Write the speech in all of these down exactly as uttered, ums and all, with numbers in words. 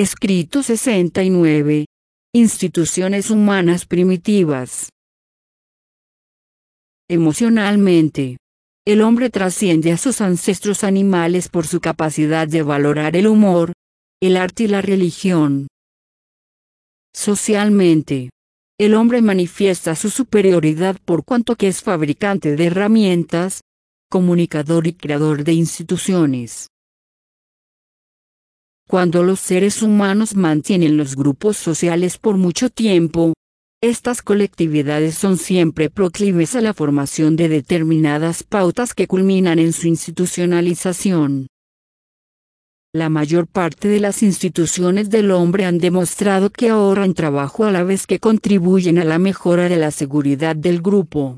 Escrito sesenta y nueve. Instituciones humanas primitivas. Emocionalmente, el hombre trasciende a sus ancestros animales por su capacidad de valorar el humor, el arte y la religión. Socialmente, el hombre manifiesta su superioridad por cuanto que es fabricante de herramientas, comunicador y creador de instituciones. Cuando los seres humanos mantienen los grupos sociales por mucho tiempo, estas colectividades son siempre proclives a la formación de determinadas pautas que culminan en su institucionalización. La mayor parte de las instituciones del hombre han demostrado que ahorran trabajo a la vez que contribuyen a la mejora de la seguridad del grupo.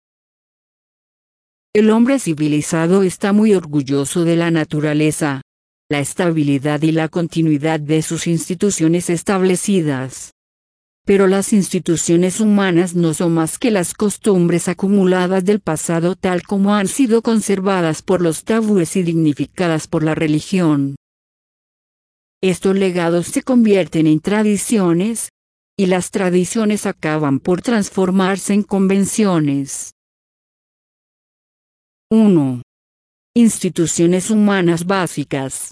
El hombre civilizado está muy orgulloso de la naturaleza, la estabilidad y la continuidad de sus instituciones establecidas. Pero las instituciones humanas no son más que las costumbres acumuladas del pasado tal como han sido conservadas por los tabúes y dignificadas por la religión. Estos legados se convierten en tradiciones, y las tradiciones acaban por transformarse en convenciones. uno. Instituciones humanas básicas.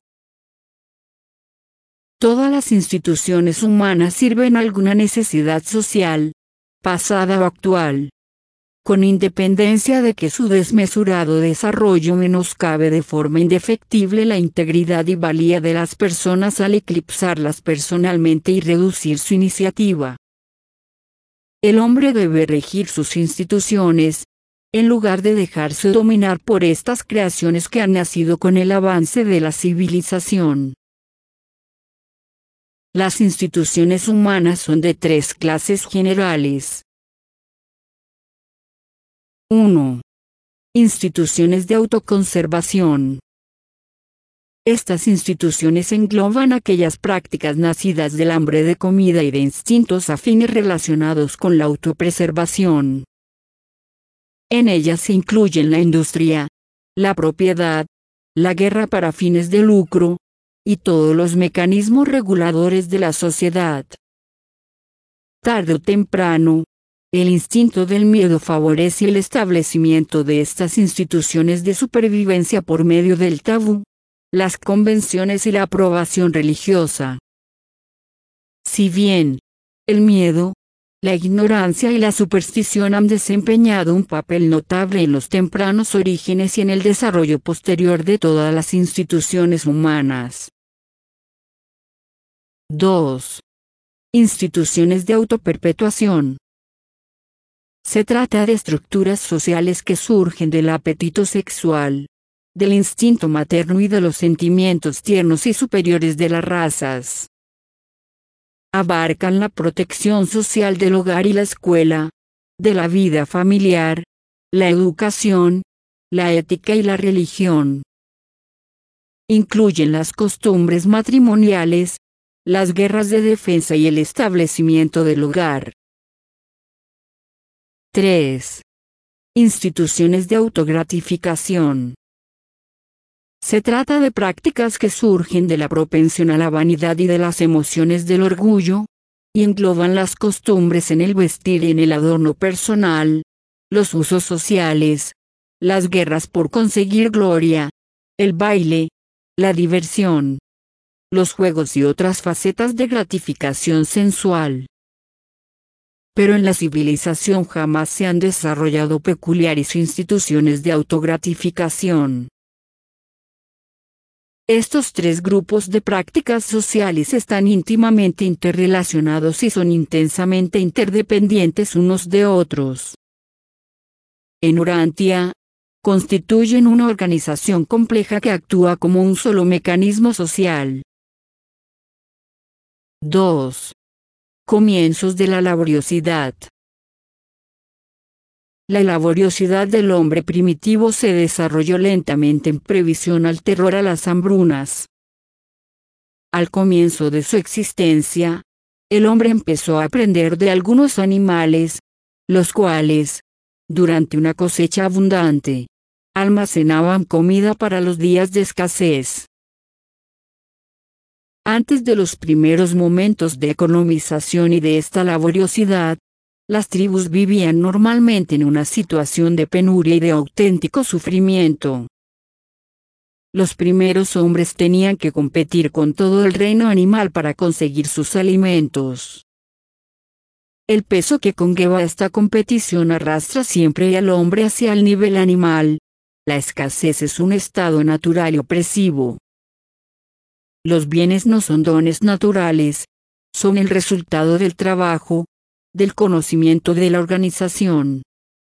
Todas las instituciones humanas sirven a alguna necesidad social, pasada o actual. Con independencia de que su desmesurado desarrollo menoscabe de forma indefectible la integridad y valía de las personas al eclipsarlas personalmente y reducir su iniciativa. El hombre debe regir sus instituciones, en lugar de dejarse dominar por estas creaciones que han nacido con el avance de la civilización. Las instituciones humanas son de tres clases generales. uno. Instituciones de autoconservación. Estas instituciones engloban aquellas prácticas nacidas del hambre de comida y de instintos afines relacionados con la autopreservación. En ellas se incluyen la industria, la propiedad, la guerra para fines de lucro, y todos los mecanismos reguladores de la sociedad. Tarde o temprano, el instinto del miedo favorece el establecimiento de estas instituciones de supervivencia por medio del tabú, las convenciones y la aprobación religiosa. Si bien, el miedo, la ignorancia y la superstición han desempeñado un papel notable en los tempranos orígenes y en el desarrollo posterior de todas las instituciones humanas. dos. Instituciones de autoperpetuación. Se trata de estructuras sociales que surgen del apetito sexual, del instinto materno y de los sentimientos tiernos y superiores de las razas. Abarcan la protección social del hogar y la escuela, de la vida familiar, la educación, la ética y la religión. Incluyen las costumbres matrimoniales, las guerras de defensa y el establecimiento del hogar. tres. Instituciones de autogratificación. Se trata de prácticas que surgen de la propensión a la vanidad y de las emociones del orgullo, y engloban las costumbres en el vestir y en el adorno personal, los usos sociales, las guerras por conseguir gloria, el baile, la diversión, los juegos y otras facetas de gratificación sensual. Pero en la civilización jamás se han desarrollado peculiares instituciones de autogratificación. Estos tres grupos de prácticas sociales están íntimamente interrelacionados y son intensamente interdependientes unos de otros. En Urantia, constituyen una organización compleja que actúa como un solo mecanismo social. dos. Comienzos de la laboriosidad. La laboriosidad del hombre primitivo se desarrolló lentamente en previsión al terror a las hambrunas. Al comienzo de su existencia, el hombre empezó a aprender de algunos animales, los cuales, durante una cosecha abundante, almacenaban comida para los días de escasez. Antes de los primeros momentos de economización y de esta laboriosidad, las tribus vivían normalmente en una situación de penuria y de auténtico sufrimiento. Los primeros hombres tenían que competir con todo el reino animal para conseguir sus alimentos. El peso que conlleva esta competición arrastra siempre al hombre hacia el nivel animal. La escasez es un estado natural y opresivo. Los bienes no son dones naturales, son el resultado del trabajo, del conocimiento de la organización.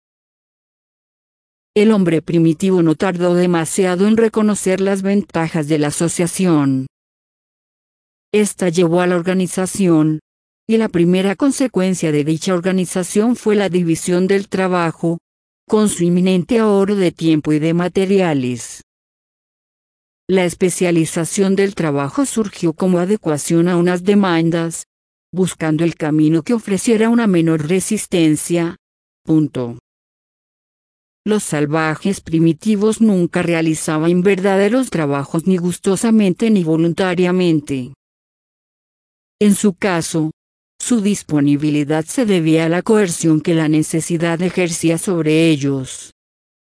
El hombre primitivo no tardó demasiado en reconocer las ventajas de la asociación. Esta llevó a la organización, y la primera consecuencia de dicha organización fue la división del trabajo, con su inminente ahorro de tiempo y de materiales. La especialización del trabajo surgió como adecuación a unas demandas, buscando el camino que ofreciera una menor resistencia. Punto. Los salvajes primitivos nunca realizaban verdaderos trabajos ni gustosamente ni voluntariamente. En su caso, su disponibilidad se debía a la coerción que la necesidad ejercía sobre ellos.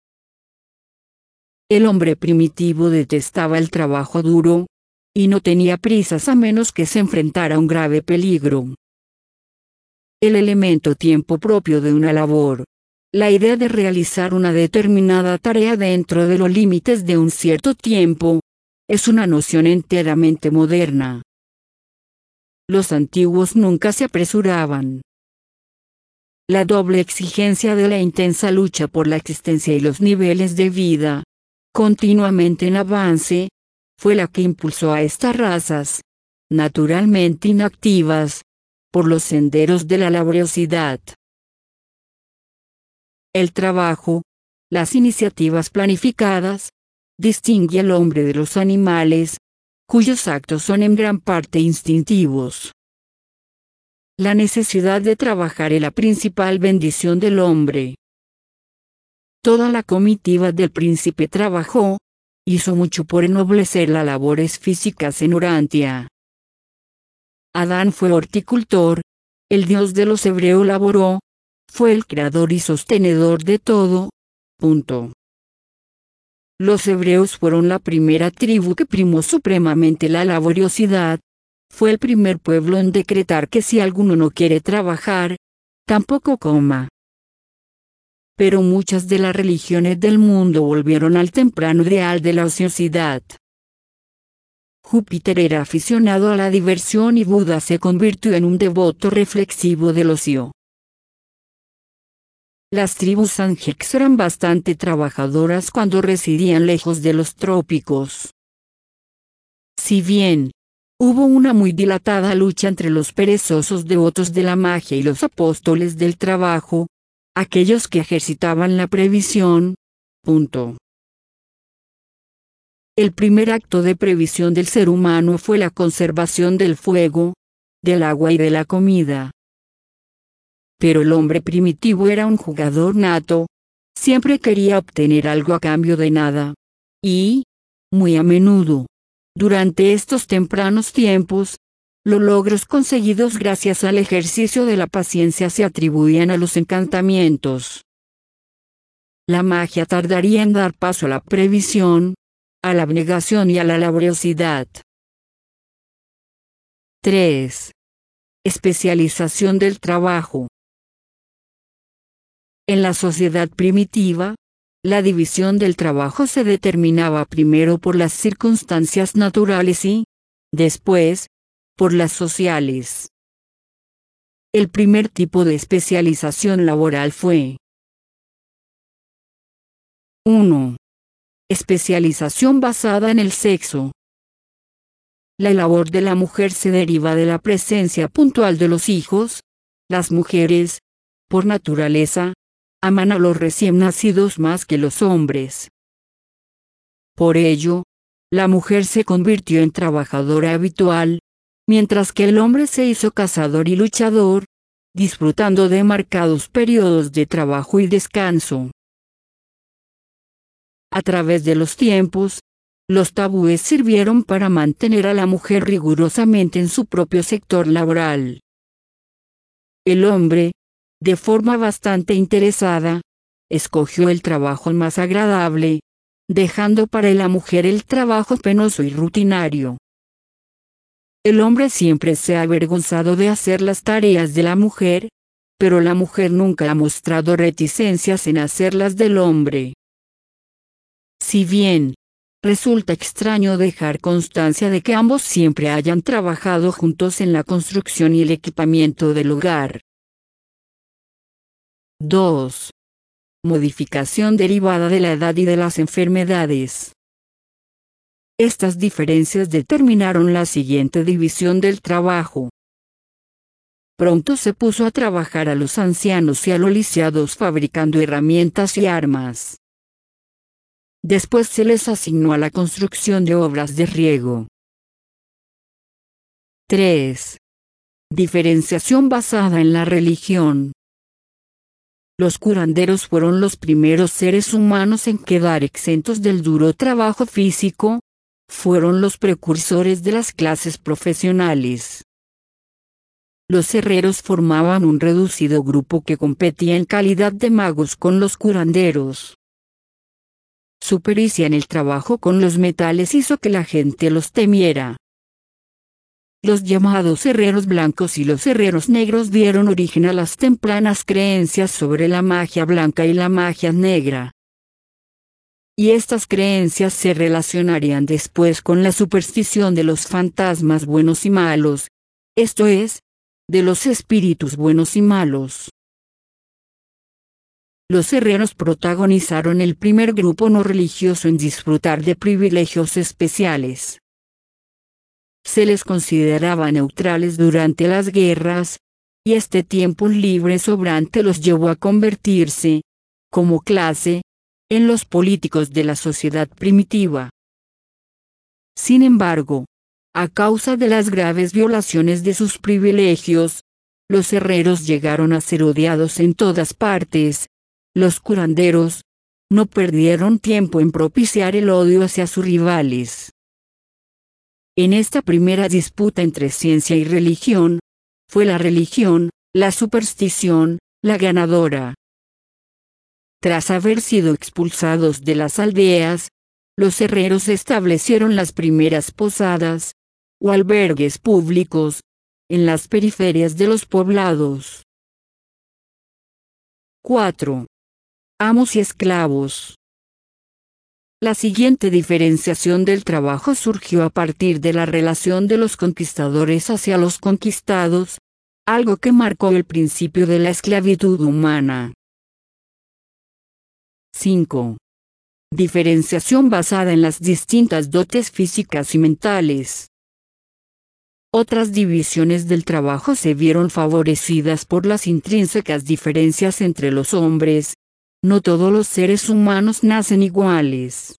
El hombre primitivo detestaba el trabajo duro, y no tenía prisas a menos que se enfrentara a un grave peligro. El elemento tiempo propio de una labor, la idea de realizar una determinada tarea dentro de los límites de un cierto tiempo, es una noción enteramente moderna. Los antiguos nunca se apresuraban. La doble exigencia de la intensa lucha por la existencia y los niveles de vida, continuamente en avance, fue la que impulsó a estas razas, naturalmente inactivas, por los senderos de la laboriosidad. El trabajo, las iniciativas planificadas, distingue al hombre de los animales, cuyos actos son en gran parte instintivos. La necesidad de trabajar es la principal bendición del hombre. Toda la comitiva del príncipe trabajó, hizo mucho por ennoblecer las labores físicas en Urantia. Adán fue horticultor, el dios de los hebreos laboró, fue el creador y sostenedor de todo. Punto. Los hebreos fueron la primera tribu que primó supremamente la laboriosidad, fue el primer pueblo en decretar que si alguno no quiere trabajar, tampoco coma. Pero muchas de las religiones del mundo volvieron al temprano ideal de la ociosidad. Júpiter era aficionado a la diversión y Buda se convirtió en un devoto reflexivo del ocio. Las tribus Sanjex eran bastante trabajadoras cuando residían lejos de los trópicos. Si bien hubo una muy dilatada lucha entre los perezosos devotos de la magia y los apóstoles del trabajo, aquellos que ejercitaban la previsión. Punto. El primer acto de previsión del ser humano fue la conservación del fuego, del agua y de la comida. Pero el hombre primitivo era un jugador nato, siempre quería obtener algo a cambio de nada. Y, muy a menudo, durante estos tempranos tiempos, los logros conseguidos gracias al ejercicio de la paciencia se atribuían a los encantamientos. La magia tardaría en dar paso a la previsión, a la abnegación y a la laboriosidad. tres. Especialización del trabajo. En la sociedad primitiva, la división del trabajo se determinaba primero por las circunstancias naturales y, después, por las sociales. El primer tipo de especialización laboral fue uno. Especialización basada en el sexo. La labor de la mujer se deriva de la presencia puntual de los hijos. Las mujeres, por naturaleza, aman a los recién nacidos más que los hombres. Por ello, la mujer se convirtió en trabajadora habitual, mientras que el hombre se hizo cazador y luchador, disfrutando de marcados periodos de trabajo y descanso. A través de los tiempos, Los tabúes sirvieron para mantener a la mujer rigurosamente en su propio sector laboral. El hombre, de forma bastante interesada, escogió el trabajo más agradable, dejando para la mujer el trabajo penoso y rutinario. El hombre siempre se ha avergonzado de hacer las tareas de la mujer, pero la mujer nunca ha mostrado reticencias en hacerlas del hombre. Si bien, resulta extraño dejar constancia de que ambos siempre hayan trabajado juntos en la construcción y el equipamiento del hogar. dos. Modificación derivada de la edad y de las enfermedades. Estas diferencias determinaron la siguiente división del trabajo. Pronto se puso a trabajar a los ancianos y a los lisiados fabricando herramientas y armas. Después se les asignó a la construcción de obras de riego. tres. Diferenciación basada en la religión. Los curanderos fueron los primeros seres humanos en quedar exentos del duro trabajo físico, fueron los precursores de las clases profesionales. Los herreros formaban un reducido grupo que competía en calidad de magos con los curanderos. Su pericia en el trabajo con los metales hizo que la gente los temiera. Los llamados herreros blancos y los herreros negros dieron origen a las tempranas creencias sobre la magia blanca y la magia negra. Y estas creencias se relacionarían después con la superstición de los fantasmas buenos y malos, esto es, de los espíritus buenos y malos. Los herreros protagonizaron el primer grupo no religioso en disfrutar de privilegios especiales. Se les consideraba neutrales durante las guerras, y este tiempo libre sobrante los llevó a convertirse, como clase, en los políticos de la sociedad primitiva. Sin embargo, a causa de las graves violaciones de sus privilegios, los herreros llegaron a ser odiados en todas partes. Los curanderos no perdieron tiempo en propiciar el odio hacia sus rivales. En esta primera disputa entre ciencia y religión, fue la religión, la superstición, la ganadora. Tras haber sido expulsados de las aldeas, los herreros establecieron las primeras posadas, o albergues públicos, en las periferias de los poblados. cuatro. Amos y esclavos. La siguiente diferenciación del trabajo surgió a partir de la relación de los conquistadores hacia los conquistados, algo que marcó el principio de la esclavitud humana. cinco. Diferenciación basada en las distintas dotes físicas y mentales. Otras divisiones del trabajo se vieron favorecidas por las intrínsecas diferencias entre los hombres. No todos los seres humanos nacen iguales.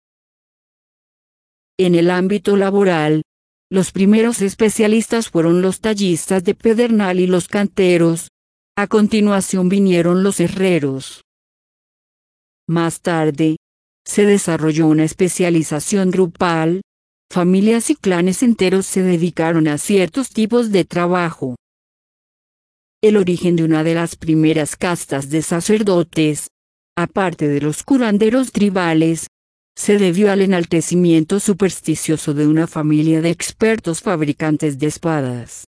En el ámbito laboral, los primeros especialistas fueron los tallistas de pedernal y los canteros. A continuación vinieron los herreros. Más tarde, se desarrolló una especialización grupal. Familias y clanes enteros se dedicaron a ciertos tipos de trabajo. El origen de una de las primeras castas de sacerdotes, aparte de los curanderos tribales, se debió al enaltecimiento supersticioso de una familia de expertos fabricantes de espadas.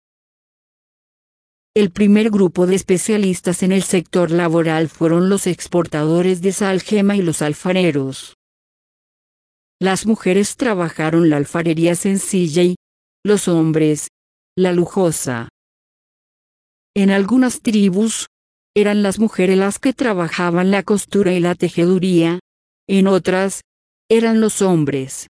El primer grupo de especialistas en el sector laboral fueron los exportadores de sal gema y los alfareros. Las mujeres trabajaron la alfarería sencilla y, los hombres, la lujosa. En algunas tribus, eran las mujeres las que trabajaban la costura y la tejeduría, en otras, eran los hombres.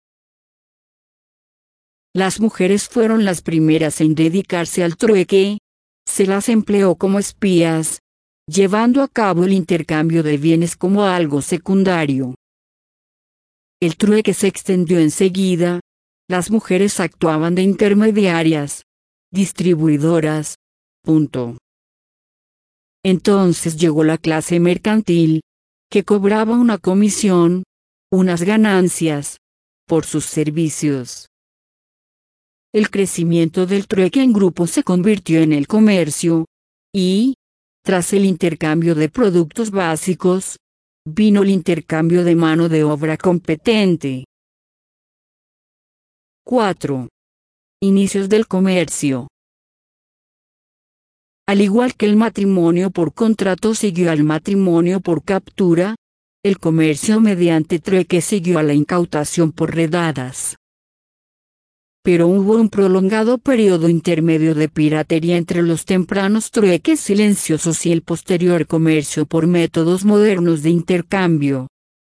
Las mujeres fueron las primeras en dedicarse al trueque, se las empleó como espías, llevando a cabo el intercambio de bienes como algo secundario. El trueque se extendió enseguida, las mujeres actuaban de intermediarias, distribuidoras, punto. Entonces llegó la clase mercantil, que cobraba una comisión, unas ganancias, por sus servicios. El crecimiento del trueque en grupo se convirtió en el comercio, y, tras el intercambio de productos básicos, vino el intercambio de mano de obra competente. cuatro. Inicios del comercio. Al igual que el matrimonio por contrato siguió al matrimonio por captura, el comercio mediante trueque siguió a la incautación por redadas. Pero hubo un prolongado periodo intermedio de piratería entre los tempranos trueques silenciosos y el posterior comercio por métodos modernos de intercambio.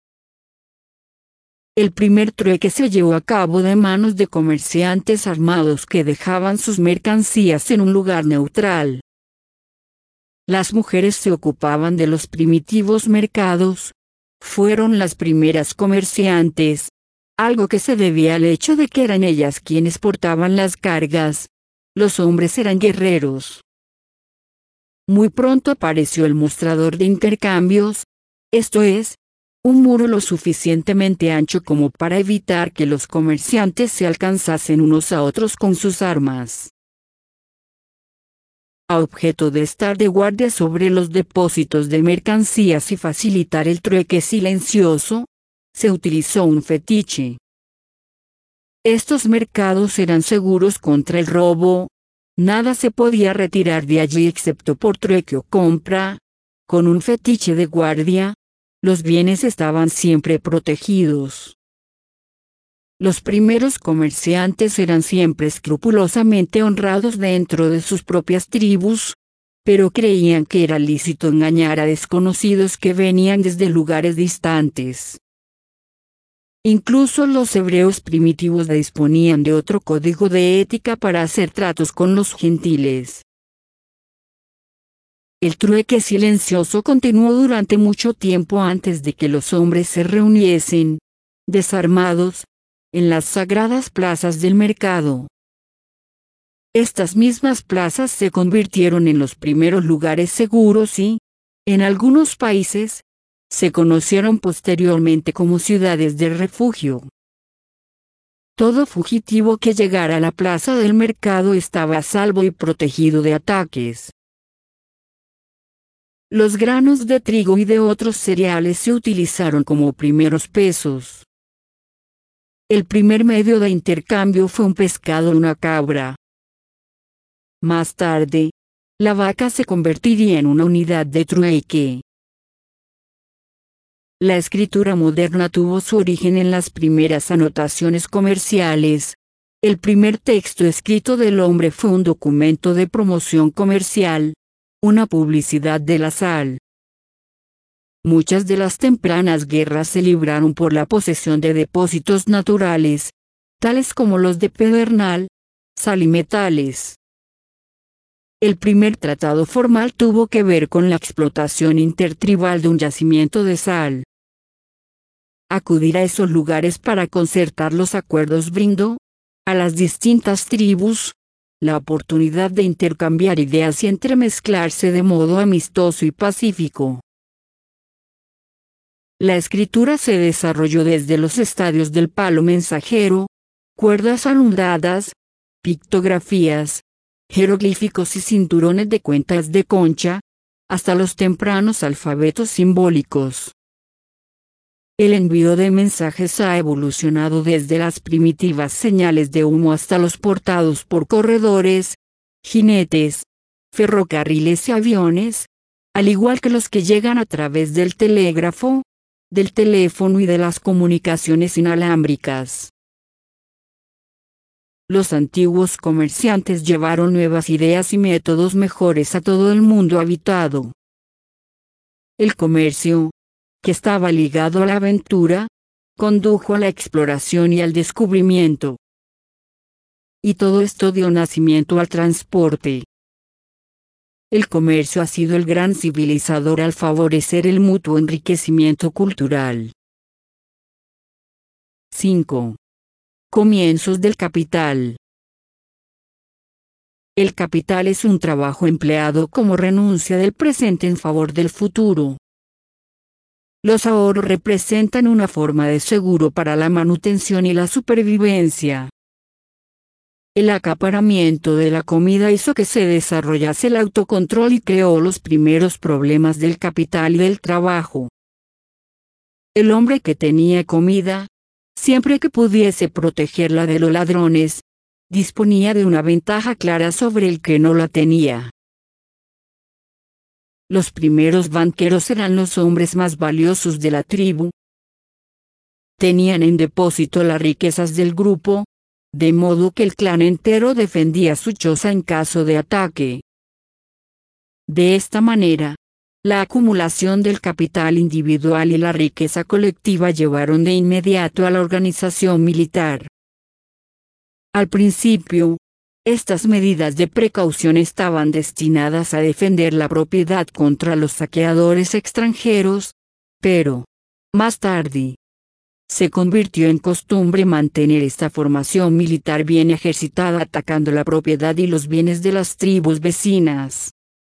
El primer trueque se llevó a cabo de manos de comerciantes armados que dejaban sus mercancías en un lugar neutral. Las mujeres se ocupaban de los primitivos mercados, fueron las primeras comerciantes, algo que se debía al hecho de que eran ellas quienes portaban las cargas, los hombres eran guerreros. Muy pronto apareció el mostrador de intercambios, esto es, un muro lo suficientemente ancho como para evitar que los comerciantes se alcanzasen unos a otros con sus armas. A objeto de estar de guardia sobre los depósitos de mercancías y facilitar el trueque silencioso, se utilizó un fetiche. Estos mercados eran seguros contra el robo, nada se podía retirar de allí excepto por trueque o compra, con un fetiche de guardia, los bienes estaban siempre protegidos. Los primeros comerciantes eran siempre escrupulosamente honrados dentro de sus propias tribus, pero creían que era lícito engañar a desconocidos que venían desde lugares distantes. Incluso los hebreos primitivos disponían de otro código de ética para hacer tratos con los gentiles. El trueque silencioso continuó durante mucho tiempo antes de que los hombres se reuniesen, desarmados, en las sagradas plazas del mercado. Estas mismas plazas se convirtieron en los primeros lugares seguros y, en algunos países, se conocieron posteriormente como ciudades de refugio. Todo fugitivo que llegara a la plaza del mercado estaba a salvo y protegido de ataques. Los granos de trigo y de otros cereales se utilizaron como primeros pesos. El primer medio de intercambio fue un pescado o una cabra. Más tarde, la vaca se convertiría en una unidad de trueque. La escritura moderna tuvo su origen en las primeras anotaciones comerciales. El primer texto escrito del hombre fue un documento de promoción comercial, una publicidad de la sal. Muchas de las tempranas guerras se libraron por la posesión de depósitos naturales, tales como los de pedernal, sal y metales. El primer tratado formal tuvo que ver con la explotación intertribal de un yacimiento de sal. Acudir a esos lugares para concertar los acuerdos brindó, a las distintas tribus, la oportunidad de intercambiar ideas y entremezclarse de modo amistoso y pacífico. La escritura se desarrolló desde los estadios del palo mensajero, cuerdas anudadas, pictografías, jeroglíficos y cinturones de cuentas de concha, hasta los tempranos alfabetos simbólicos. El envío de mensajes ha evolucionado desde las primitivas señales de humo hasta los portados por corredores, jinetes, ferrocarriles y aviones, al igual que los que llegan a través del telégrafo, del teléfono y de las comunicaciones inalámbricas. Los antiguos comerciantes llevaron nuevas ideas y métodos mejores a todo el mundo habitado. El comercio, que estaba ligado a la aventura, condujo a la exploración y al descubrimiento. Y todo esto dio nacimiento al transporte. El comercio ha sido el gran civilizador al favorecer el mutuo enriquecimiento cultural. cinco. Comienzos del capital. El capital es un trabajo empleado como renuncia del presente en favor del futuro. Los ahorros representan una forma de seguro para la manutención y la supervivencia. El acaparamiento de la comida hizo que se desarrollase el autocontrol y creó los primeros problemas del capital y del trabajo. El hombre que tenía comida, siempre que pudiese protegerla de los ladrones, disponía de una ventaja clara sobre el que no la tenía. Los primeros banqueros eran los hombres más valiosos de la tribu. Tenían en depósito las riquezas del grupo, de modo que el clan entero defendía su choza en caso de ataque. De esta manera, la acumulación del capital individual y la riqueza colectiva llevaron de inmediato a la organización militar. Al principio, estas medidas de precaución estaban destinadas a defender la propiedad contra los saqueadores extranjeros, pero, más tarde, se convirtió en costumbre mantener esta formación militar bien ejercitada atacando la propiedad y los bienes de las tribus vecinas.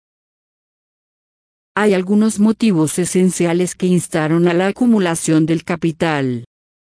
Hay algunos motivos esenciales que instaron a la acumulación del capital.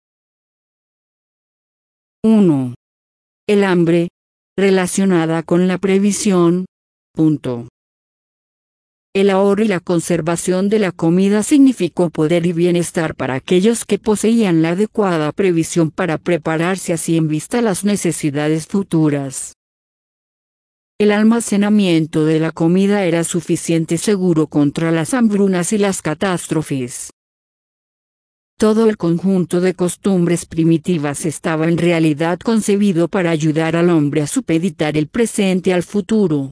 uno. El hambre, relacionada con la previsión. Punto. El ahorro y la conservación de la comida significó poder y bienestar para aquellos que poseían la adecuada previsión para prepararse así en vista a las necesidades futuras. El almacenamiento de la comida era suficiente seguro contra las hambrunas y las catástrofes. Todo el conjunto de costumbres primitivas estaba en realidad concebido para ayudar al hombre a supeditar el presente al futuro.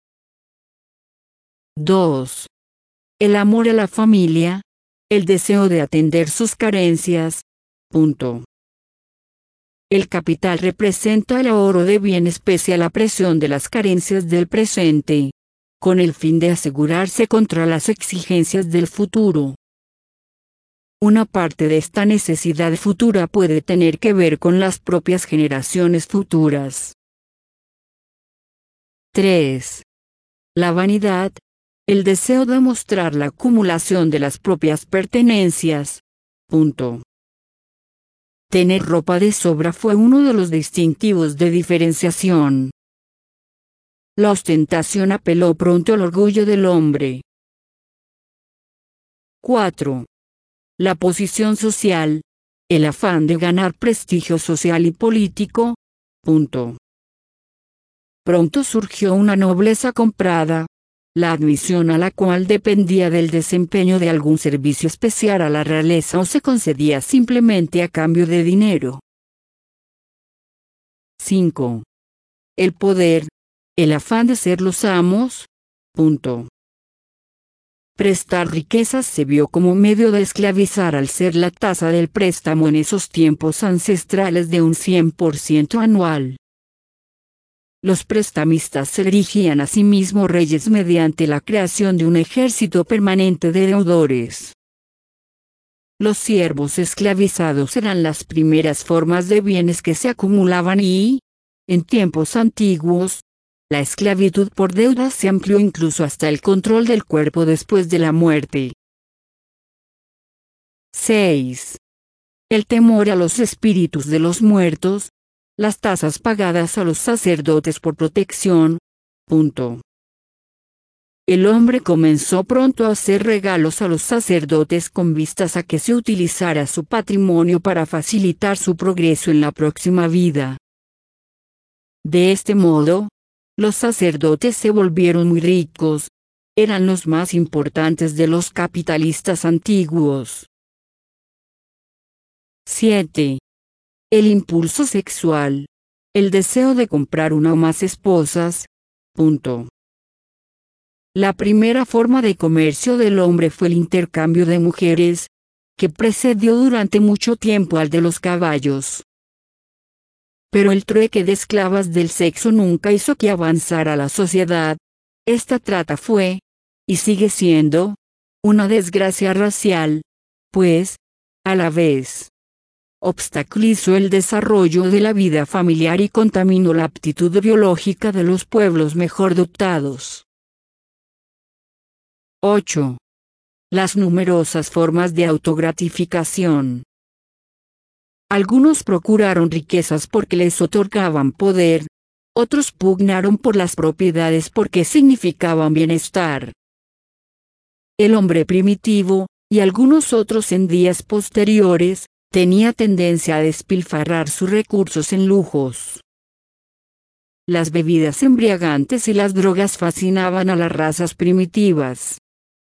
dos. El amor a la familia, el deseo de atender sus carencias. Punto. El capital representa el ahorro de bienes pese a la presión de las carencias del presente, con el fin de asegurarse contra las exigencias del futuro. Una parte de esta necesidad futura puede tener que ver con las propias generaciones futuras. tres. La vanidad, el deseo de mostrar la acumulación de las propias pertenencias. Punto. Tener ropa de sobra fue uno de los distintivos de diferenciación. La ostentación apeló pronto al orgullo del hombre. cuatro. La posición social, el afán de ganar prestigio social y político. Punto. Pronto surgió una nobleza comprada, la admisión a la cual dependía del desempeño de algún servicio especial a la realeza o se concedía simplemente a cambio de dinero. cinco. El poder, el afán de ser los amos. Punto. Prestar riquezas se vio como medio de esclavizar al ser la tasa del préstamo en esos tiempos ancestrales de un cien por ciento anual. Los prestamistas se erigían a sí mismos reyes mediante la creación de un ejército permanente de deudores. Los siervos esclavizados eran las primeras formas de bienes que se acumulaban y, en tiempos antiguos, la esclavitud por deudas se amplió incluso hasta el control del cuerpo después de la muerte. seis. El temor a los espíritus de los muertos, las tasas pagadas a los sacerdotes por protección. Punto. El hombre comenzó pronto a hacer regalos a los sacerdotes con vistas a que se utilizara su patrimonio para facilitar su progreso en la próxima vida. De este modo, los sacerdotes se volvieron muy ricos, eran los más importantes de los capitalistas antiguos. siete. El impulso sexual, el deseo de comprar una o más esposas. Punto. La primera forma de comercio del hombre fue el intercambio de mujeres, que precedió durante mucho tiempo al de los caballos. Pero el trueque de esclavas del sexo nunca hizo que avanzara la sociedad. Esta trata fue, y sigue siendo, una desgracia racial, pues, a la vez, obstaculizó el desarrollo de la vida familiar y contaminó la aptitud biológica de los pueblos mejor dotados. ocho. las numerosas formas de autogratificación. Algunos procuraron riquezas porque les otorgaban poder, otros pugnaron por las propiedades porque significaban bienestar. El hombre primitivo, y algunos otros en días posteriores, tenía tendencia a despilfarrar sus recursos en lujos. Las bebidas embriagantes y las drogas fascinaban a las razas primitivas.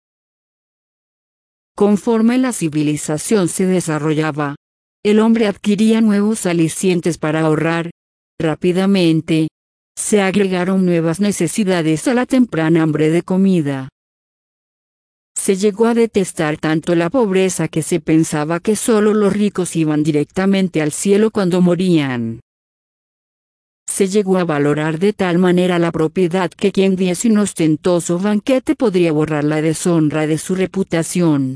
Conforme la civilización se desarrollaba, el hombre adquiría nuevos alicientes para ahorrar. Rápidamente, se agregaron nuevas necesidades a la temprana hambre de comida. Se llegó a detestar tanto la pobreza que se pensaba que solo los ricos iban directamente al cielo cuando morían. Se llegó a valorar de tal manera la propiedad que quien diese un ostentoso banquete podría borrar la deshonra de su reputación.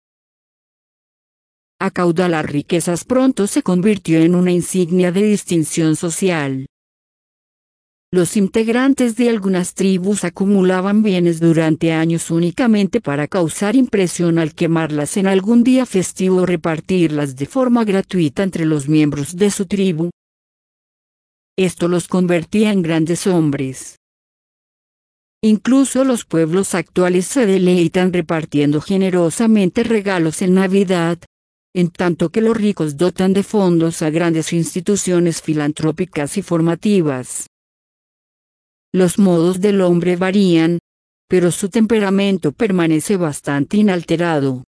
Acaudalar riquezas pronto se convirtió en una insignia de distinción social. Los integrantes de algunas tribus acumulaban bienes durante años únicamente para causar impresión al quemarlas en algún día festivo o repartirlas de forma gratuita entre los miembros de su tribu. Esto los convertía en grandes hombres. Incluso los pueblos actuales se deleitan repartiendo generosamente regalos en Navidad, en tanto que los ricos dotan de fondos a grandes instituciones filantrópicas y formativas. Los modos del hombre varían, pero su temperamento permanece bastante inalterado.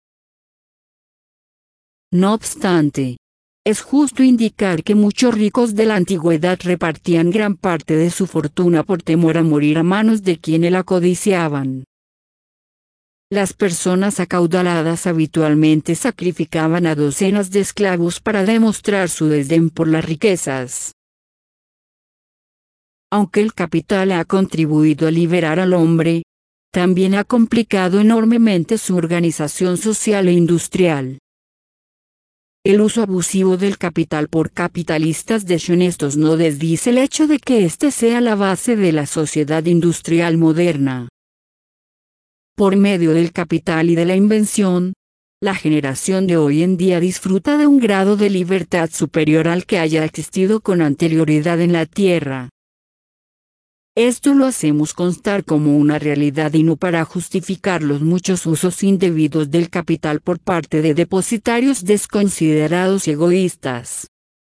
No obstante, es justo indicar que muchos ricos de la antigüedad repartían gran parte de su fortuna por temor a morir a manos de quienes la codiciaban. Las personas acaudaladas habitualmente sacrificaban a docenas de esclavos para demostrar su desdén por las riquezas. Aunque el capital ha contribuido a liberar al hombre, también ha complicado enormemente su organización social e industrial. El uso abusivo del capital por capitalistas deshonestos no desdice el hecho de que éste sea la base de la sociedad industrial moderna. Por medio del capital y de la invención, la generación de hoy en día disfruta de un grado de libertad superior al que haya existido con anterioridad en la Tierra. Esto lo hacemos constar como una realidad y no para justificar los muchos usos indebidos del capital por parte de depositarios desconsiderados y egoístas.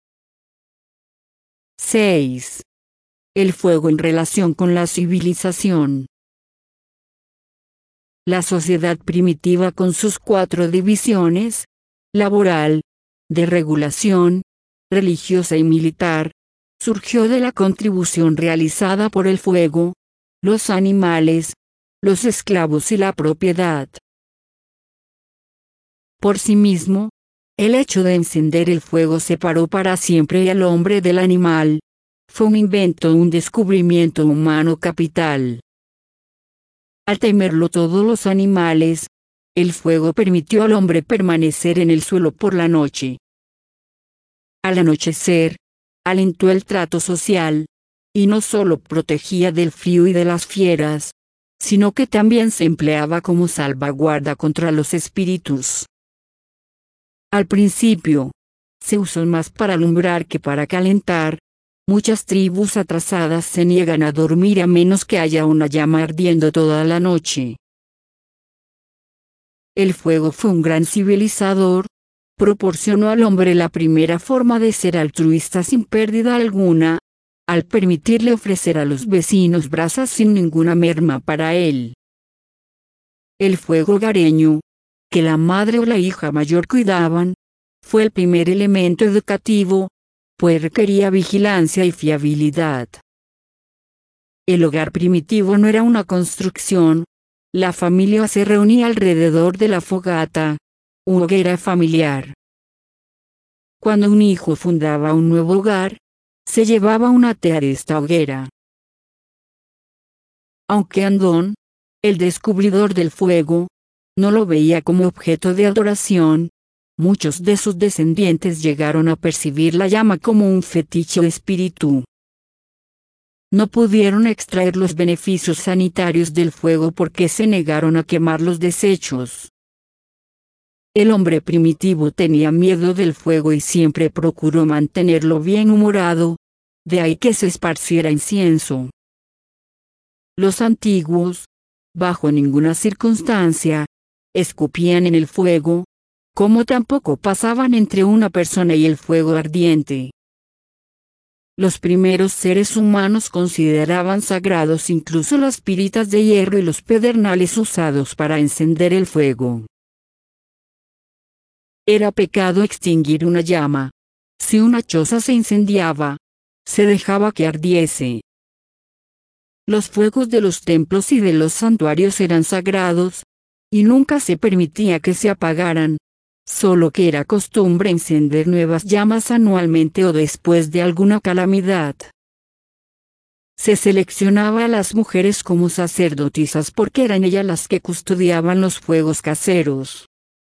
seis. El fuego en relación con la civilización. La sociedad primitiva con sus cuatro divisiones, laboral, de regulación, religiosa y militar, surgió de la contribución realizada por el fuego, los animales, los esclavos y la propiedad. Por sí mismo, el hecho de encender el fuego separó para siempre al hombre del animal. Fue un invento, un descubrimiento humano capital. Al temerlo todos los animales, el fuego permitió al hombre permanecer en el suelo por la noche. Al anochecer, alentó el trato social, y no solo protegía del frío y de las fieras, sino que también se empleaba como salvaguarda contra los espíritus. Al principio, se usó más para alumbrar que para calentar. Muchas tribus atrasadas se niegan a dormir a menos que haya una llama ardiendo toda la noche. El fuego fue un gran civilizador. Proporcionó al hombre la primera forma de ser altruista sin pérdida alguna, al permitirle ofrecer a los vecinos brasas sin ninguna merma para él. El fuego hogareño, que la madre o la hija mayor cuidaban, fue el primer elemento educativo, pues requería vigilancia y fiabilidad. El hogar primitivo no era una construcción, la familia se reunía alrededor de la fogata, una hoguera familiar. Cuando un hijo fundaba un nuevo hogar, se llevaba una tea de esta hoguera. Aunque Andón, el descubridor del fuego, no lo veía como objeto de adoración, muchos de sus descendientes llegaron a percibir la llama como un fetiche o espíritu. No pudieron extraer los beneficios sanitarios del fuego porque se negaron a quemar los desechos. El hombre primitivo tenía miedo del fuego y siempre procuró mantenerlo bien humorado, de ahí que se esparciera incienso. Los antiguos, bajo ninguna circunstancia, escupían en el fuego, como tampoco pasaban entre una persona y el fuego ardiente. Los primeros seres humanos consideraban sagrados incluso las piritas de hierro y los pedernales usados para encender el fuego. Era pecado extinguir una llama. Si una choza se incendiaba, se dejaba que ardiese. Los fuegos de los templos y de los santuarios eran sagrados, y nunca se permitía que se apagaran, solo que era costumbre encender nuevas llamas anualmente o después de alguna calamidad. Se seleccionaba a las mujeres como sacerdotisas porque eran ellas las que custodiaban los fuegos caseros.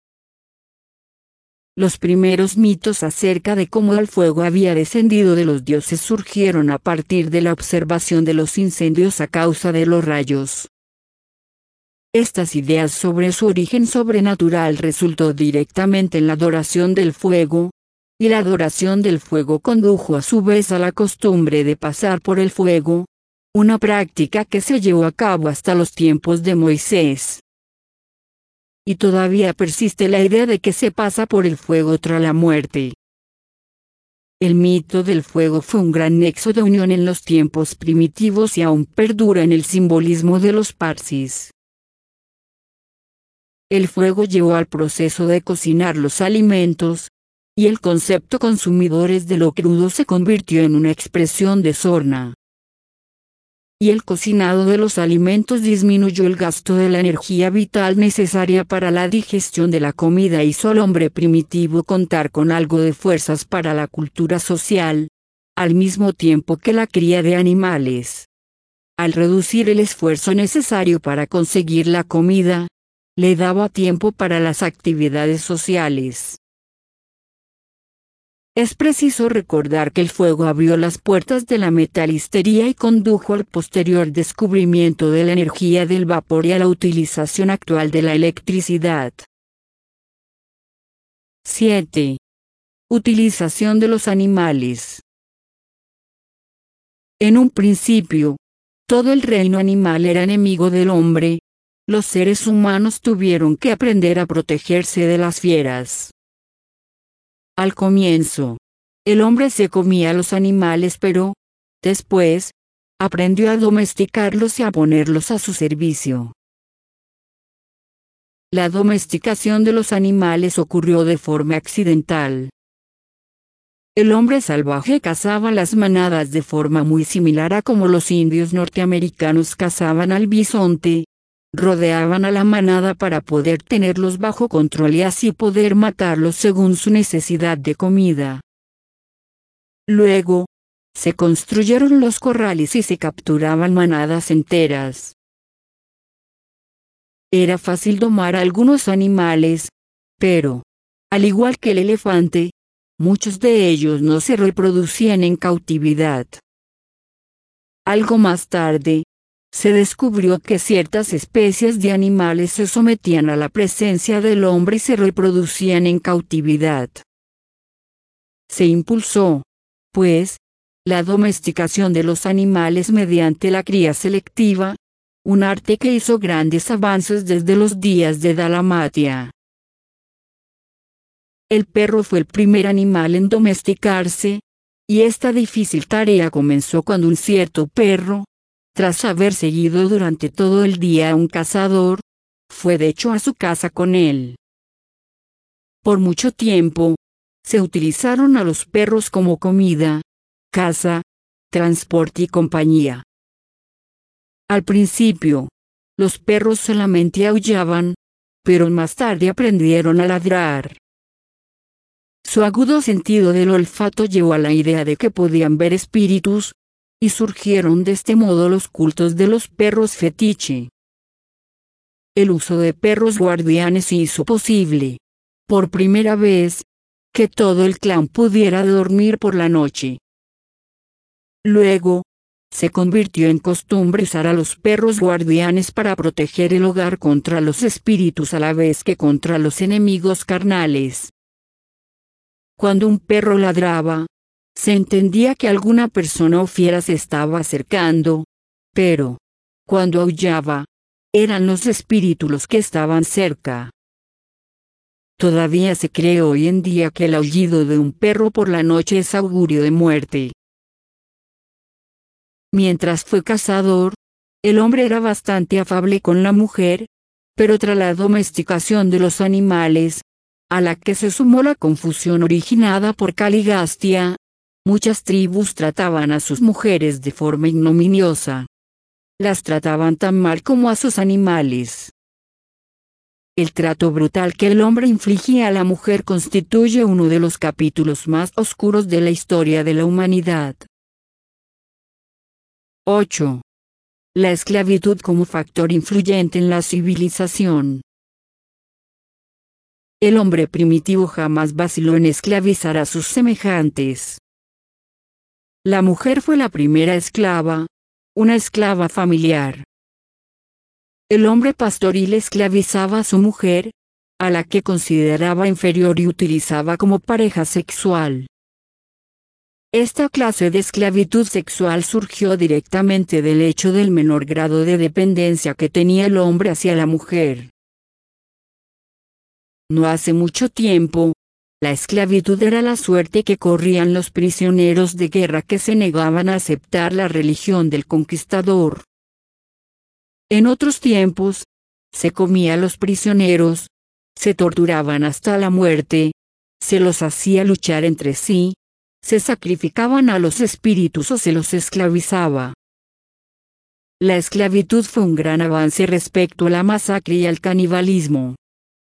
Los primeros mitos acerca de cómo el fuego había descendido de los dioses surgieron a partir de la observación de los incendios a causa de los rayos. Estas ideas sobre su origen sobrenatural resultó directamente en la adoración del fuego, y la adoración del fuego condujo a su vez a la costumbre de pasar por el fuego, una práctica que se llevó a cabo hasta los tiempos de Moisés. Y todavía persiste la idea de que se pasa por el fuego tras la muerte. El mito del fuego fue un gran nexo de unión en los tiempos primitivos y aún perdura en el simbolismo de los parsis. El fuego llevó al proceso de cocinar los alimentos, y el concepto consumidores de lo crudo se convirtió en una expresión de sorna. Y el cocinado de los alimentos disminuyó el gasto de la energía vital necesaria para la digestión de la comida, hizo al hombre primitivo contar con algo de fuerzas para la cultura social, al mismo tiempo que la cría de animales. Al reducir el esfuerzo necesario para conseguir la comida, le daba tiempo para las actividades sociales. Es preciso recordar que el fuego abrió las puertas de la metalistería y condujo al posterior descubrimiento de la energía del vapor y a la utilización actual de la electricidad. siete. Utilización de los animales. En un principio, todo el reino animal era enemigo del hombre. Los seres humanos tuvieron que aprender a protegerse de las fieras. Al comienzo, el hombre se comía a los animales, pero, después, aprendió a domesticarlos y a ponerlos a su servicio. La domesticación de los animales ocurrió de forma accidental. El hombre salvaje cazaba las manadas de forma muy similar a como los indios norteamericanos cazaban al bisonte. Rodeaban a la manada para poder tenerlos bajo control y así poder matarlos según su necesidad de comida. Luego, se construyeron los corrales y se capturaban manadas enteras. Era fácil domar a algunos animales, pero, al igual que el elefante, muchos de ellos no se reproducían en cautividad. Algo más tarde, se descubrió que ciertas especies de animales se sometían a la presencia del hombre y se reproducían en cautividad. Se impulsó, pues, la domesticación de los animales mediante la cría selectiva, un arte que hizo grandes avances desde los días de Dalmatia. El perro fue el primer animal en domesticarse, y esta difícil tarea comenzó cuando un cierto perro, tras haber seguido durante todo el día a un cazador, fue de hecho a su casa con él. Por mucho tiempo, se utilizaron a los perros como comida, caza, transporte y compañía. Al principio, los perros solamente aullaban, pero más tarde aprendieron a ladrar. Su agudo sentido del olfato llevó a la idea de que podían ver espíritus, y surgieron de este modo los cultos de los perros fetiche. El uso de perros guardianes hizo posible, por primera vez, que todo el clan pudiera dormir por la noche. Luego, se convirtió en costumbre usar a los perros guardianes para proteger el hogar contra los espíritus a la vez que contra los enemigos carnales. Cuando un perro ladraba, se entendía que alguna persona o fiera se estaba acercando, pero, cuando aullaba, eran los espíritus los que estaban cerca. Todavía se cree hoy en día que el aullido de un perro por la noche es augurio de muerte. Mientras fue cazador, el hombre era bastante afable con la mujer, pero tras la domesticación de los animales, a la que se sumó la confusión originada por Caligastia, muchas tribus trataban a sus mujeres de forma ignominiosa. Las trataban tan mal como a sus animales. El trato brutal que el hombre infligía a la mujer constituye uno de los capítulos más oscuros de la historia de la humanidad. ocho. La esclavitud como factor influyente en la civilización. El hombre primitivo jamás vaciló en esclavizar a sus semejantes. La mujer fue la primera esclava, una esclava familiar. El hombre pastoril esclavizaba a su mujer, a la que consideraba inferior y utilizaba como pareja sexual. Esta clase de esclavitud sexual surgió directamente del hecho del menor grado de dependencia que tenía el hombre hacia la mujer. No hace mucho tiempo, la esclavitud era la suerte que corrían los prisioneros de guerra que se negaban a aceptar la religión del conquistador. En otros tiempos, se comía a los prisioneros, se torturaban hasta la muerte, se los hacía luchar entre sí, se sacrificaban a los espíritus o se los esclavizaba. La esclavitud fue un gran avance respecto a la masacre y al canibalismo.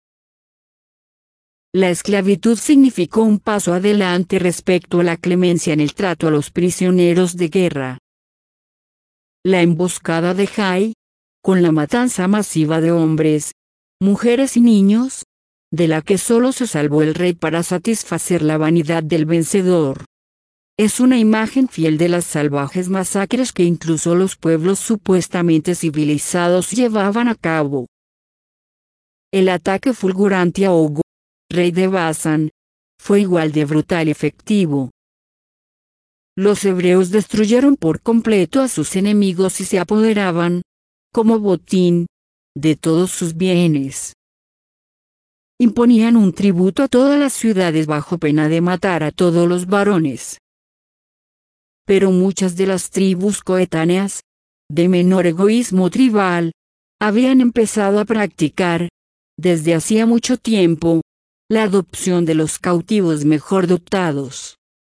La esclavitud significó un paso adelante respecto a la clemencia en el trato a los prisioneros de guerra. La emboscada de Jai, con la matanza masiva de hombres, mujeres y niños, de la que solo se salvó el rey para satisfacer la vanidad del vencedor. Es una imagen fiel de las salvajes masacres que incluso los pueblos supuestamente civilizados llevaban a cabo. El ataque fulgurante a Ogo, rey de Basán, fue igual de brutal y efectivo. Los hebreos destruyeron por completo a sus enemigos y se apoderaban, como botín, de todos sus bienes. Imponían un tributo a todas las ciudades bajo pena de matar a todos los varones. Pero muchas de las tribus coetáneas, de menor egoísmo tribal, habían empezado a practicar, desde hacía mucho tiempo, la adopción de los cautivos mejor dotados.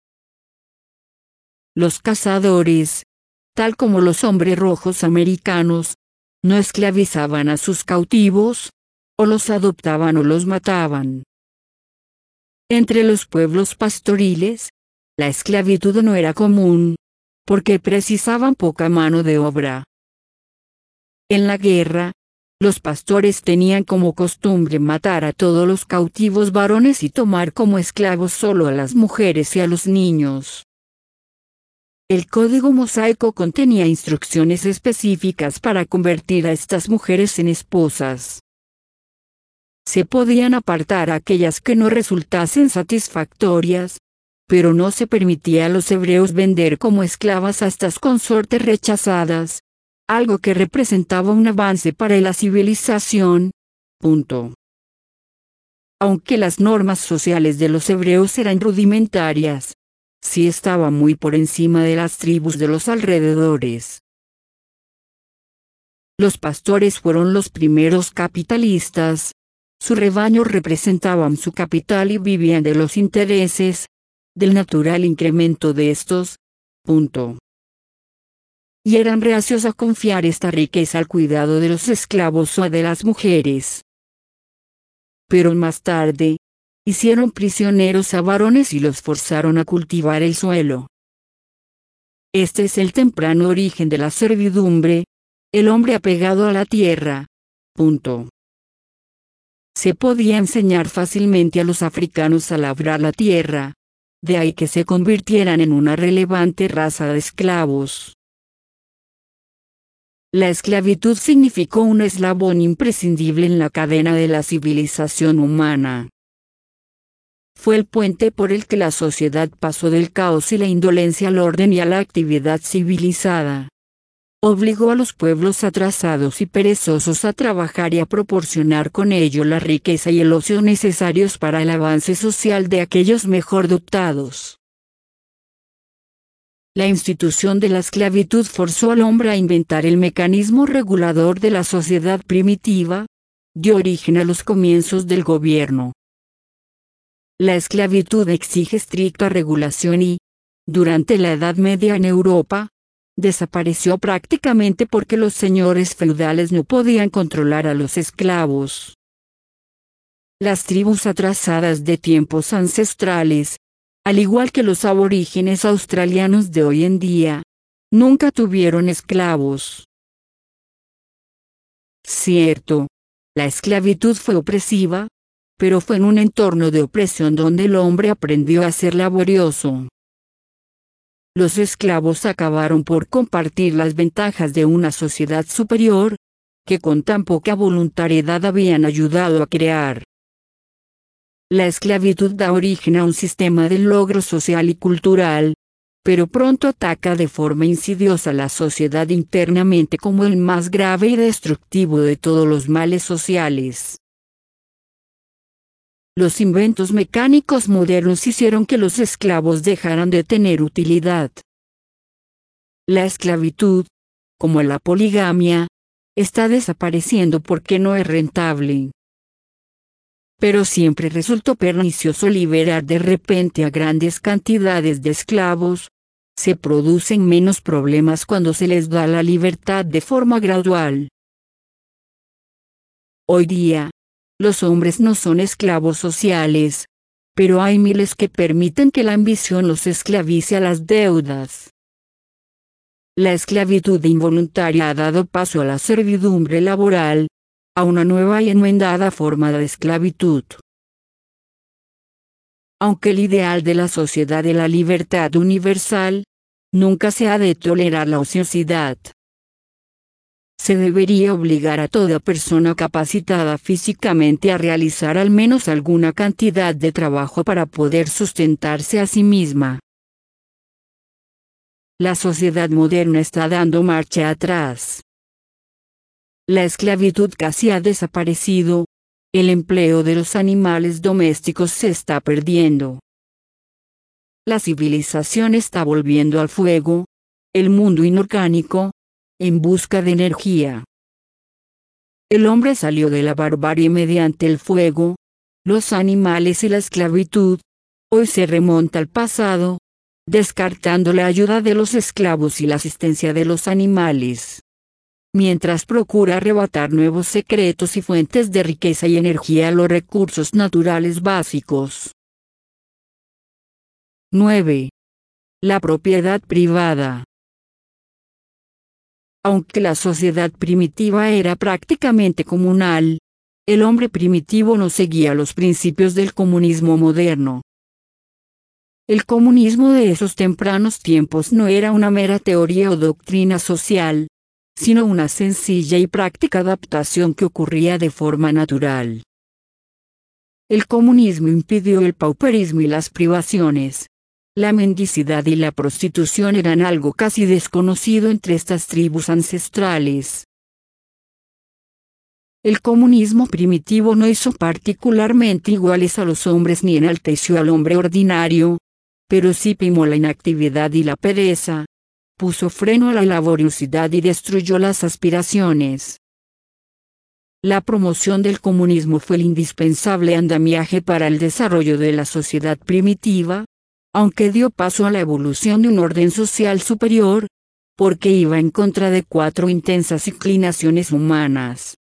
Los cazadores, tal como los hombres rojos americanos, no esclavizaban a sus cautivos, o los adoptaban o los mataban. Entre los pueblos pastoriles, la esclavitud no era común, porque precisaban poca mano de obra. En la guerra, los pastores tenían como costumbre matar a todos los cautivos varones y tomar como esclavos solo a las mujeres y a los niños. El código mosaico contenía instrucciones específicas para convertir a estas mujeres en esposas. Se podían apartar a aquellas que no resultasen satisfactorias, pero no se permitía a los hebreos vender como esclavas a estas consortes rechazadas, algo que representaba un avance para la civilización. Punto. Aunque las normas sociales de los hebreos eran rudimentarias, sí estaban muy por encima de las tribus de los alrededores. Los pastores fueron los primeros capitalistas, su rebaño representaban su capital y vivían de los intereses, del natural incremento de estos. Punto. Y eran reacios a confiar esta riqueza al cuidado de los esclavos o de las mujeres. Pero más tarde, hicieron prisioneros a varones y los forzaron a cultivar el suelo. Este es el temprano origen de la servidumbre, el hombre apegado a la tierra. Punto. Se podía enseñar fácilmente a los africanos a labrar la tierra, de ahí que se convirtieran en una relevante raza de esclavos. La esclavitud significó un eslabón imprescindible en la cadena de la civilización humana. Fue el puente por el que la sociedad pasó del caos y la indolencia al orden y a la actividad civilizada. Obligó a los pueblos atrasados y perezosos a trabajar y a proporcionar con ello la riqueza y el ocio necesarios para el avance social de aquellos mejor dotados. La institución de la esclavitud forzó al hombre a inventar el mecanismo regulador de la sociedad primitiva, dio origen a los comienzos del gobierno. La esclavitud exige estricta regulación y, durante la Edad Media en Europa, desapareció prácticamente porque los señores feudales no podían controlar a los esclavos. Las tribus atrasadas de tiempos ancestrales, al igual que los aborígenes australianos de hoy en día, nunca tuvieron esclavos. Cierto, la esclavitud fue opresiva, pero fue en un entorno de opresión donde el hombre aprendió a ser laborioso. Los esclavos acabaron por compartir las ventajas de una sociedad superior, que con tan poca voluntariedad habían ayudado a crear. La esclavitud da origen a un sistema de logro social y cultural, pero pronto ataca de forma insidiosa a la sociedad internamente como el más grave y destructivo de todos los males sociales. Los inventos mecánicos modernos hicieron que los esclavos dejaran de tener utilidad. La esclavitud, como la poligamia, está desapareciendo porque no es rentable. Pero siempre resultó pernicioso liberar de repente a grandes cantidades de esclavos. Se producen menos problemas cuando se les da la libertad de forma gradual. Hoy día, los hombres no son esclavos sociales, pero hay miles que permiten que la ambición los esclavice a las deudas. La esclavitud involuntaria ha dado paso a la servidumbre laboral, a una nueva y enmendada forma de esclavitud. Aunque el ideal de la sociedad de la libertad universal, nunca se ha de tolerar la ociosidad. Se debería obligar a toda persona capacitada físicamente a realizar al menos alguna cantidad de trabajo para poder sustentarse a sí misma. La sociedad moderna está dando marcha atrás. La esclavitud casi ha desaparecido, el empleo de los animales domésticos se está perdiendo. La civilización está volviendo al fuego, el mundo inorgánico, en busca de energía. El hombre salió de la barbarie mediante el fuego, los animales y la esclavitud, hoy se remonta al pasado, descartando la ayuda de los esclavos y la asistencia de los animales. Mientras procura arrebatar nuevos secretos y fuentes de riqueza y energía a los recursos naturales básicos. nueve. La propiedad privada. Aunque la sociedad primitiva era prácticamente comunal, el hombre primitivo no seguía los principios del comunismo moderno. El comunismo de esos tempranos tiempos no era una mera teoría o doctrina social, sino una sencilla y práctica adaptación que ocurría de forma natural. El comunismo impidió el pauperismo y las privaciones. La mendicidad y la prostitución eran algo casi desconocido entre estas tribus ancestrales. El comunismo primitivo no hizo particularmente iguales a los hombres ni enalteció al hombre ordinario, pero sí primó la inactividad y la pereza, puso freno a la laboriosidad y destruyó las aspiraciones. La promoción del comunismo fue el indispensable andamiaje para el desarrollo de la sociedad primitiva, aunque dio paso a la evolución de un orden social superior, porque iba en contra de cuatro intensas inclinaciones humanas.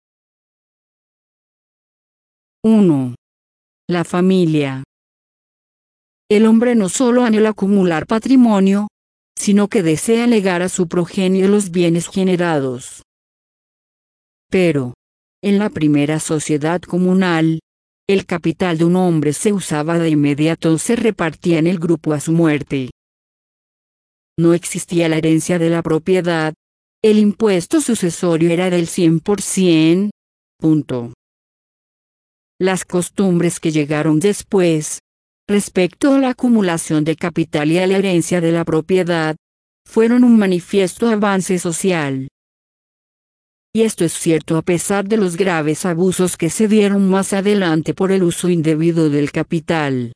uno. La familia. El hombre no solo anhela acumular patrimonio, sino que desea legar a su progenie los bienes generados. Pero, en la primera sociedad comunal, el capital de un hombre se usaba de inmediato o se repartía en el grupo a su muerte. No existía la herencia de la propiedad, el impuesto sucesorio era del cien por ciento. Punto. Las costumbres que llegaron después, respecto a la acumulación de capital y a la herencia de la propiedad, fueron un manifiesto avance social. Y esto es cierto a pesar de los graves abusos que se dieron más adelante por el uso indebido del capital.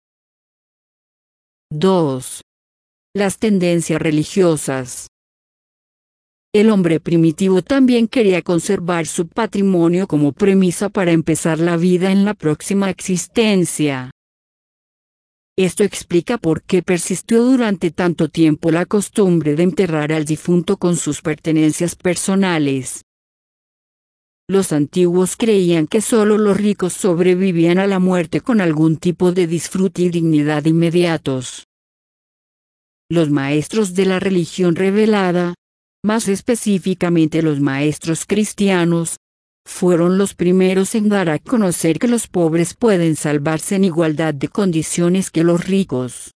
dos. Las tendencias religiosas. El hombre primitivo también quería conservar su patrimonio como premisa para empezar la vida en la próxima existencia. Esto explica por qué persistió durante tanto tiempo la costumbre de enterrar al difunto con sus pertenencias personales. Los antiguos creían que solo los ricos sobrevivían a la muerte con algún tipo de disfrute y dignidad inmediatos. Los maestros de la religión revelada, más específicamente los maestros cristianos, fueron los primeros en dar a conocer que los pobres pueden salvarse en igualdad de condiciones que los ricos.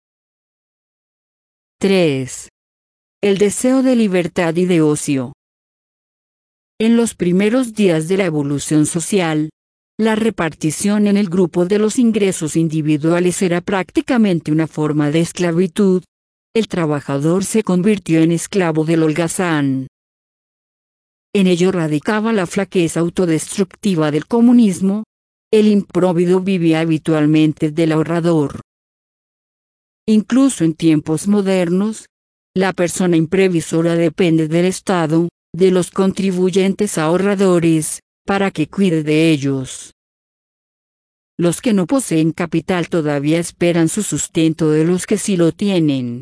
tres. El deseo de libertad y de ocio. En los primeros días de la evolución social, la repartición en el grupo de los ingresos individuales era prácticamente una forma de esclavitud. El trabajador se convirtió en esclavo del holgazán. En ello radicaba la flaqueza autodestructiva del comunismo. El impróvido vivía habitualmente del ahorrador. Incluso en tiempos modernos, la persona imprevisora depende del Estado, de los contribuyentes ahorradores, para que cuide de ellos. Los que no poseen capital todavía esperan su sustento de los que sí lo tienen.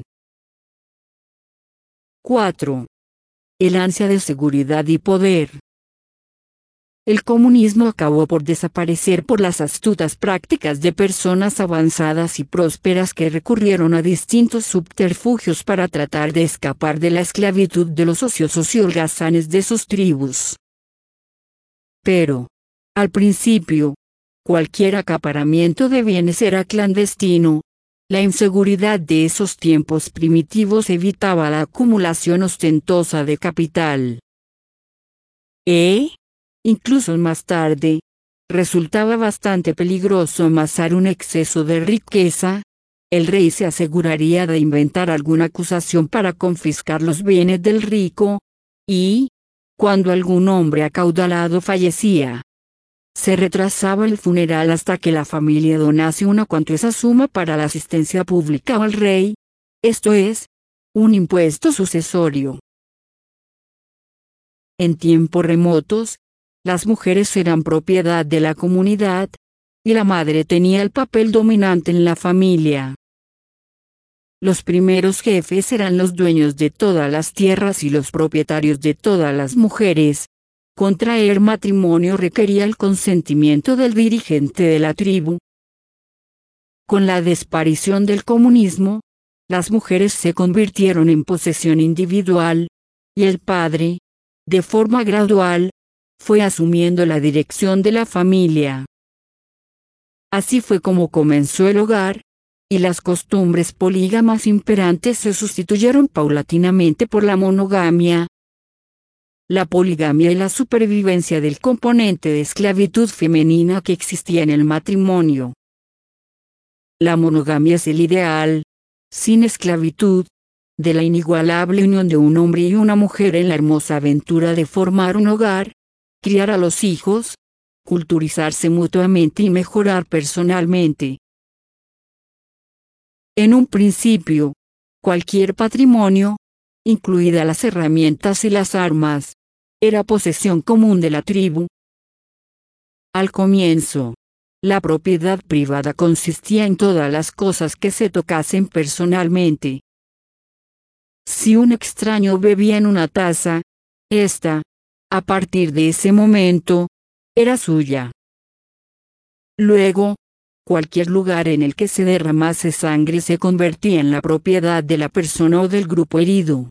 cuatro. El ansia de seguridad y poder. El comunismo acabó por desaparecer por las astutas prácticas de personas avanzadas y prósperas que recurrieron a distintos subterfugios para tratar de escapar de la esclavitud de los ociosos y holgazanes de sus tribus. Pero, al principio, cualquier acaparamiento de bienes era clandestino. La inseguridad de esos tiempos primitivos evitaba la acumulación ostentosa de capital. E, incluso más tarde, resultaba bastante peligroso amasar un exceso de riqueza. El rey se aseguraría de inventar alguna acusación para confiscar los bienes del rico, y, cuando algún hombre acaudalado fallecía, se retrasaba el funeral hasta que la familia donase una cuantiosa suma para la asistencia pública al rey, esto es, un impuesto sucesorio. En tiempos remotos, las mujeres eran propiedad de la comunidad, y la madre tenía el papel dominante en la familia. Los primeros jefes eran los dueños de todas las tierras y los propietarios de todas las mujeres. Contraer matrimonio requería el consentimiento del dirigente de la tribu. Con la desaparición del comunismo, las mujeres se convirtieron en posesión individual, y el padre, de forma gradual, fue asumiendo la dirección de la familia. Así fue como comenzó el hogar, y las costumbres polígamas imperantes se sustituyeron paulatinamente por la monogamia. La poligamia y la supervivencia del componente de esclavitud femenina que existía en el matrimonio. La monogamia es el ideal, sin esclavitud, de la inigualable unión de un hombre y una mujer en la hermosa aventura de formar un hogar, criar a los hijos, culturizarse mutuamente y mejorar personalmente. En un principio, cualquier patrimonio, incluidas las herramientas y las armas, era posesión común de la tribu. Al comienzo, la propiedad privada consistía en todas las cosas que se tocasen personalmente. Si un extraño bebía en una taza, ésta, a partir de ese momento, era suya. Luego, cualquier lugar en el que se derramase sangre se convertía en la propiedad de la persona o del grupo herido.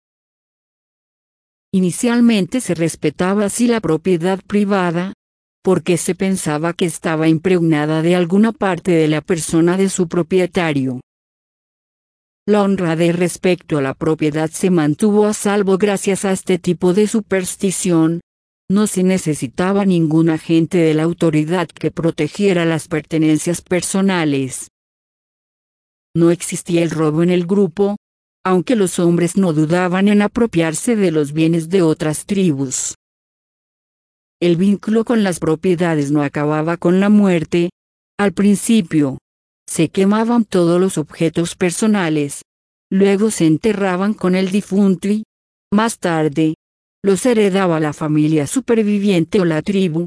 Inicialmente se respetaba así la propiedad privada, porque se pensaba que estaba impregnada de alguna parte de la persona de su propietario. La honradez respecto a la propiedad se mantuvo a salvo gracias a este tipo de superstición. No se necesitaba ningún agente de la autoridad que protegiera las pertenencias personales. No existía el robo en el grupo, aunque los hombres no dudaban en apropiarse de los bienes de otras tribus. El vínculo con las propiedades no acababa con la muerte. Al principio, se quemaban todos los objetos personales, luego se enterraban con el difunto y, más tarde, los heredaba la familia superviviente o la tribu.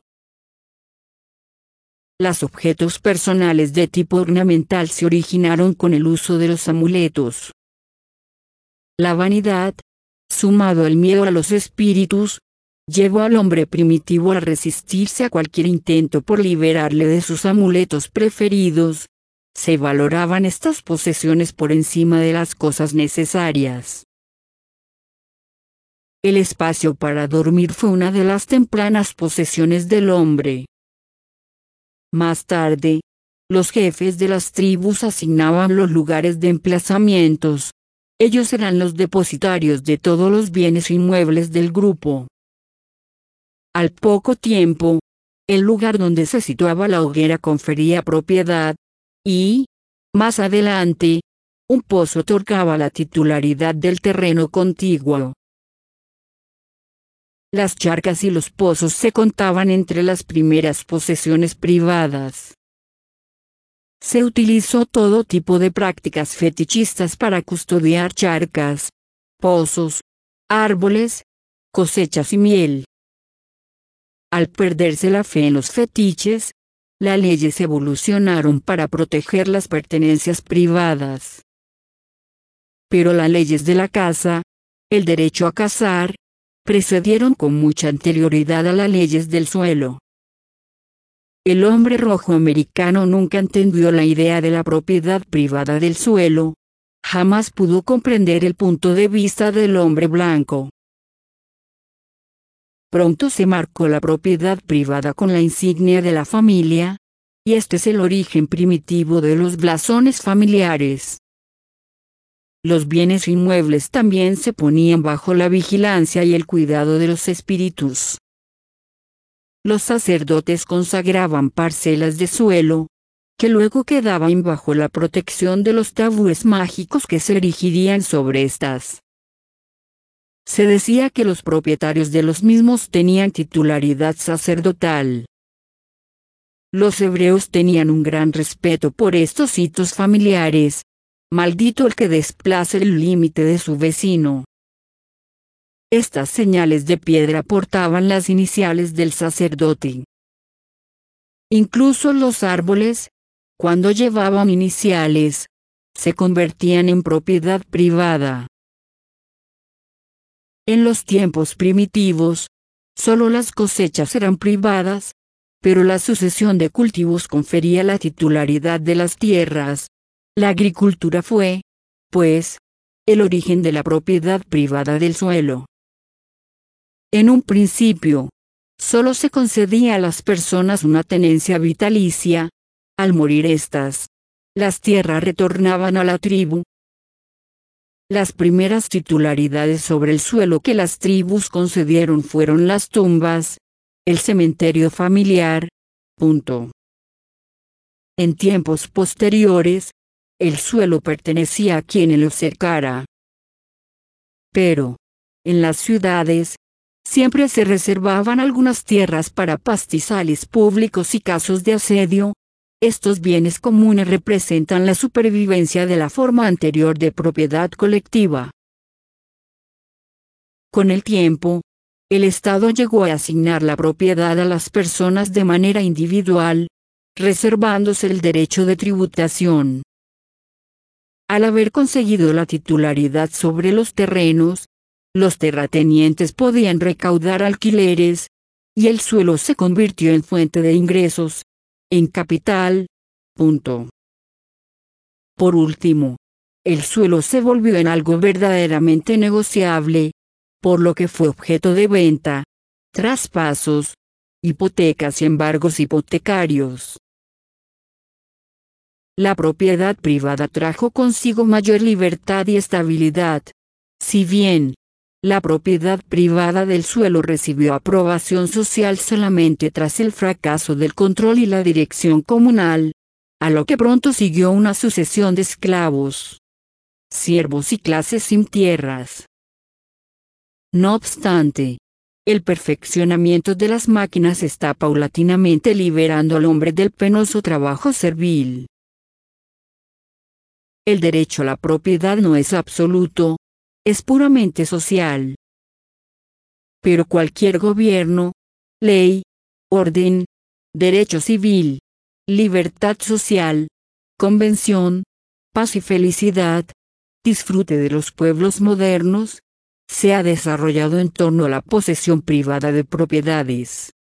Los objetos personales de tipo ornamental se originaron con el uso de los amuletos. La vanidad, sumado al miedo a los espíritus, llevó al hombre primitivo a resistirse a cualquier intento por liberarle de sus amuletos preferidos. Se valoraban estas posesiones por encima de las cosas necesarias. El espacio para dormir fue una de las tempranas posesiones del hombre. Más tarde, los jefes de las tribus asignaban los lugares de emplazamientos. Ellos eran los depositarios de todos los bienes inmuebles del grupo. Al poco tiempo, el lugar donde se situaba la hoguera confería propiedad, y, más adelante, un pozo otorgaba la titularidad del terreno contiguo. Las charcas y los pozos se contaban entre las primeras posesiones privadas. Se utilizó todo tipo de prácticas fetichistas para custodiar charcas, pozos, árboles, cosechas y miel. Al perderse la fe en los fetiches, las leyes evolucionaron para proteger las pertenencias privadas. Pero las leyes de la caza, el derecho a cazar, precedieron con mucha anterioridad a las leyes del suelo. El hombre rojo americano nunca entendió la idea de la propiedad privada del suelo. Jamás pudo comprender el punto de vista del hombre blanco. Pronto se marcó la propiedad privada con la insignia de la familia, y este es el origen primitivo de los blasones familiares. Los bienes inmuebles también se ponían bajo la vigilancia y el cuidado de los espíritus. Los sacerdotes consagraban parcelas de suelo, que luego quedaban bajo la protección de los tabúes mágicos que se erigirían sobre estas. Se decía que los propietarios de los mismos tenían titularidad sacerdotal. Los hebreos tenían un gran respeto por estos hitos familiares. Maldito el que desplace el límite de su vecino. Estas señales de piedra portaban las iniciales del sacerdote. Incluso los árboles, cuando llevaban iniciales, se convertían en propiedad privada. En los tiempos primitivos, solo las cosechas eran privadas, pero la sucesión de cultivos confería la titularidad de las tierras. La agricultura fue, pues, el origen de la propiedad privada del suelo. En un principio, solo se concedía a las personas una tenencia vitalicia. Al morir estas, las tierras retornaban a la tribu. Las primeras titularidades sobre el suelo que las tribus concedieron fueron las tumbas, el cementerio familiar. Punto. En tiempos posteriores, el suelo pertenecía a quien lo cercara. Pero, en las ciudades, siempre se reservaban algunas tierras para pastizales públicos y casos de asedio. Estos bienes comunes representan la supervivencia de la forma anterior de propiedad colectiva. Con el tiempo, el Estado llegó a asignar la propiedad a las personas de manera individual, reservándose el derecho de tributación. Al haber conseguido la titularidad sobre los terrenos, los terratenientes podían recaudar alquileres, y el suelo se convirtió en fuente de ingresos, en capital. Punto. Por último, el suelo se volvió en algo verdaderamente negociable, por lo que fue objeto de venta, traspasos, hipotecas y embargos hipotecarios. La propiedad privada trajo consigo mayor libertad y estabilidad. Si bien la propiedad privada del suelo recibió aprobación social solamente tras el fracaso del control y la dirección comunal, a lo que pronto siguió una sucesión de esclavos, siervos y clases sin tierras. No obstante, el perfeccionamiento de las máquinas está paulatinamente liberando al hombre del penoso trabajo servil. El derecho a la propiedad no es absoluto, es puramente social. Pero cualquier gobierno, ley, orden, derecho civil, libertad social, convención, paz y felicidad, disfrute de los pueblos modernos, se ha desarrollado en torno a la posesión privada de propiedades.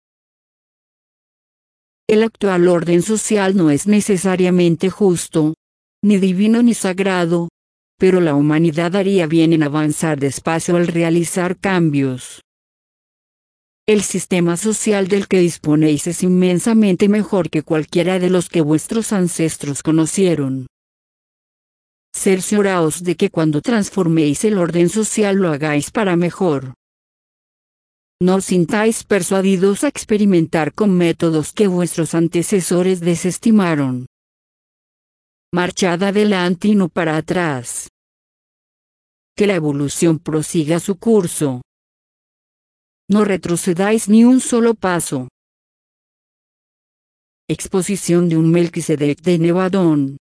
El actual orden social no es necesariamente justo, ni divino ni sagrado, pero la humanidad haría bien en avanzar despacio al realizar cambios. El sistema social del que disponéis es inmensamente mejor que cualquiera de los que vuestros ancestros conocieron. Cercioraos de que cuando transforméis el orden social lo hagáis para mejor. No os sintáis persuadidos a experimentar con métodos que vuestros antecesores desestimaron. Marchad adelante y no para atrás. Que la evolución prosiga su curso. No retrocedáis ni un solo paso. Exposición de un Melquisedec de Nevadón.